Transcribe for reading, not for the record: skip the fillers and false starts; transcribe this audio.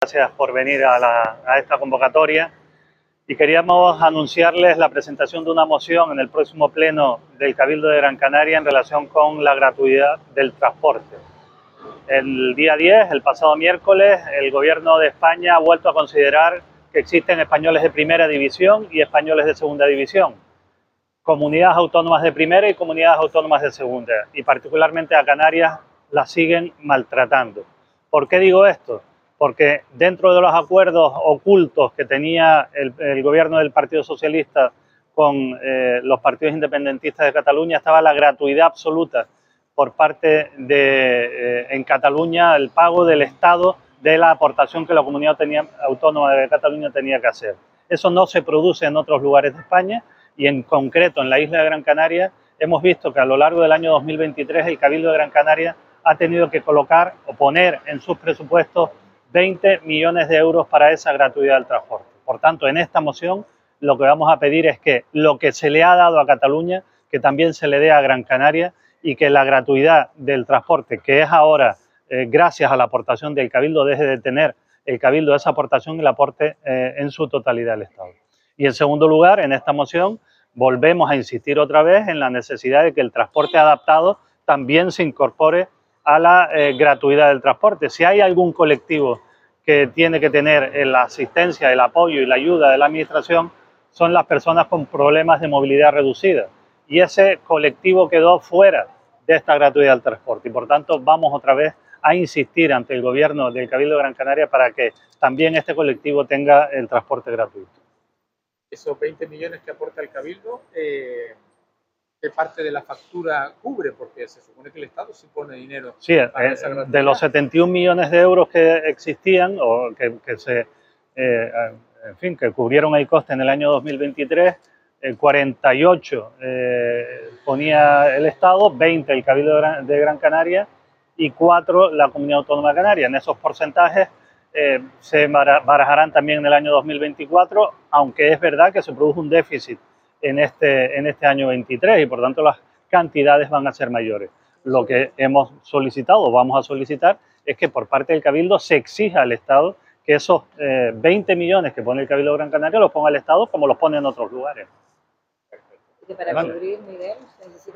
gracias por venir a esta convocatoria. Y queríamos anunciarles la presentación de una moción en el próximo pleno del Cabildo de Gran Canaria en relación con la gratuidad del transporte. El día 10, el pasado miércoles, el Gobierno de España ha vuelto a considerar que existen españoles de primera división y españoles de segunda división, comunidades autónomas de primera y comunidades autónomas de segunda, y particularmente a Canarias las siguen maltratando. ¿Por qué digo esto? Porque dentro de los acuerdos ocultos que tenía el gobierno del Partido Socialista con los partidos independentistas de Cataluña estaba la gratuidad absoluta por parte de, en Cataluña, el pago del Estado de la aportación que la comunidad autónoma de Cataluña tenía que hacer. Eso no se produce en otros lugares de España y en concreto en la isla de Gran Canaria hemos visto que a lo largo del año 2023 el Cabildo de Gran Canaria ha tenido que colocar o poner en sus presupuestos 20 millones de euros para esa gratuidad del transporte. Por tanto, en esta moción lo que vamos a pedir es que lo que se le ha dado a Cataluña, que también se le dé a Gran Canaria y que la gratuidad del transporte, que es ahora gracias a la aportación del Cabildo, deje de tener el Cabildo esa aportación y la aporte en su totalidad al Estado. Y en segundo lugar, en esta moción volvemos a insistir otra vez en la necesidad de que el transporte adaptado también se incorpore a la gratuidad del transporte. Si hay algún colectivo que tiene que tener la asistencia, el apoyo y la ayuda de la Administración, son las personas con problemas de movilidad reducida. Y ese colectivo quedó fuera de esta gratuidad del transporte. Y por tanto vamos otra vez a insistir ante el Gobierno del Cabildo de Gran Canaria para que también este colectivo tenga el transporte gratuito. Esos 20 millones que aporta el Cabildo, ¿qué parte de la factura cubre? Porque se supone que el Estado sí pone dinero. Sí, de los 71 millones de euros que existían o que cubrieron el coste en el año 2023, 48 ponía el Estado, 20 el Cabildo de Gran Canaria y 4 la Comunidad Autónoma de Canarias. En esos porcentajes se barajarán también en el año 2024, aunque es verdad que se produjo un déficit en este año 23 y por tanto las cantidades van a ser mayores. Lo que hemos solicitado o vamos a solicitar es que por parte del Cabildo se exija al Estado que esos 20 millones que pone el Cabildo de Gran Canaria los ponga el Estado como los pone en otros lugares. Y que para cubrir, Miguel, se necesita